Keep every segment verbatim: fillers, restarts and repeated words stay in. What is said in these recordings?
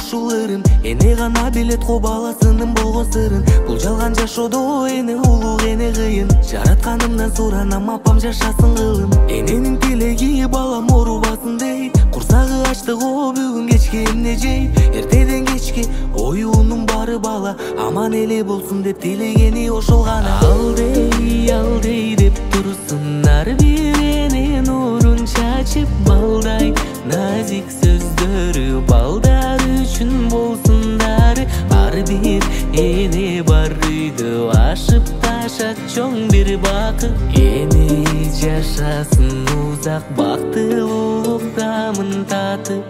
ушул ырым. Эне гана билет го баласынын болгон сырын. Бул жалган жашоодо эне улуу эне кыйын. Жаратканымдан суранам апам жашасын кылым. Эненин тилеги балам оорубасын дейт. Курсагы ачты го бүгүн кечке эмне жейт. Эртеден кечке оюунун бары бала аман эле болсун деп тилегени ошол гана. Алдей алдей деп турсун ар бир эне нурун чачып балдай. Назик сөздөрү балдар үчүн болсундар. Ар бир эне бар үйдө ашып ташат чоң бир бакыт. Эне жашасын узак бактылуулук дамын татып.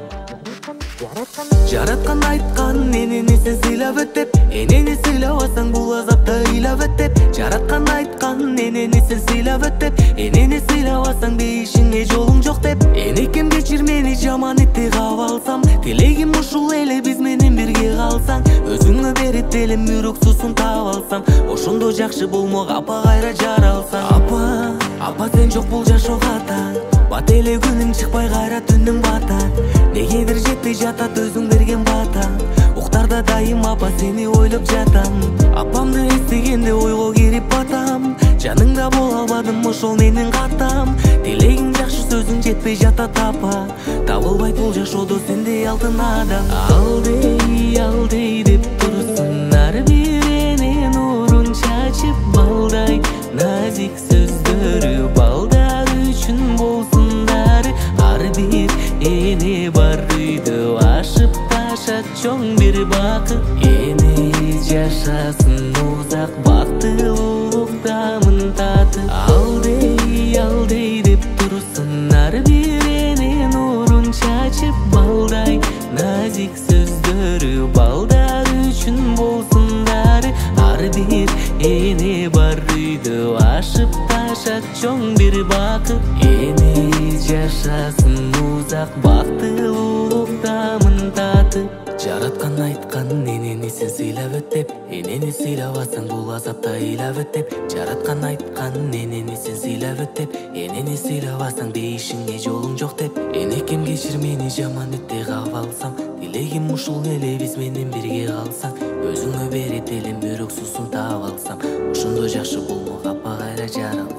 Жараткан айткан энени сен сыйлап өт деп. Энени сыйлабасаң бул азапта ыйлап өт деп. Жараткан айткан энени сен сыйлап өт деп. Энени сыйлабасаң бейишиңе жолуң жок деп. Энекем кечир мени жаман этти кабалсам. Тилегим ушул эле биз менен бирге калсаң. Өзүңө берип элем мүрөк суусун таап алсам. Ошондо жакшы болмок апа кайра жаралсаң. Апа, апа сен жок бул жашоо ката. Бат эле күнүң чыкпай кайра түнүң батат. Негедир жетпей жатат өзүң берген бата. Уктарда дайым апа сени ойлоп жатам. Апамды эстегенде ойго кирип батам. Жаныңда боло албадым ошол менин катам. Тилегиң жакшы сөзүң жетпей жатат апа. Табылбайт бул жашоодо сендей алтын адам. Алдей алдей деп турсун ар бир эне нурун чачып балдай. Назик сөздөрү балдар үчүн болсундар. Ар бир эне бар үйдө ашып ташат чоң бир бакыт. Эне жашасын узак бактылуулук дамын татып. Алдей алдей деп турсун ар бир эне нурун чачып балдай. Назик сөздөрү балдар үчүн болсундар. Ар бир эне бар үйдө ашып ташат чоң бир бакыт. Эне жашасын узак бактылуулук дамын татып. Жараткан айткан энени сен сыйлап өт деп. Энени сыйлабасаң бул азапта ыйлап өт деп. Жараткан айткан энени сен сыйлап өт деп. Энени сыйлабасаң бейишиңе жолуң жок деп. Энекем кечир мени жаман этти кабалсам. Тилегим ушул эле биз менен бирге калсаң. Өзүңө берип элем бирок суусун таап алсам. Ошондо жакшы болмок апа кайра жаралсаң.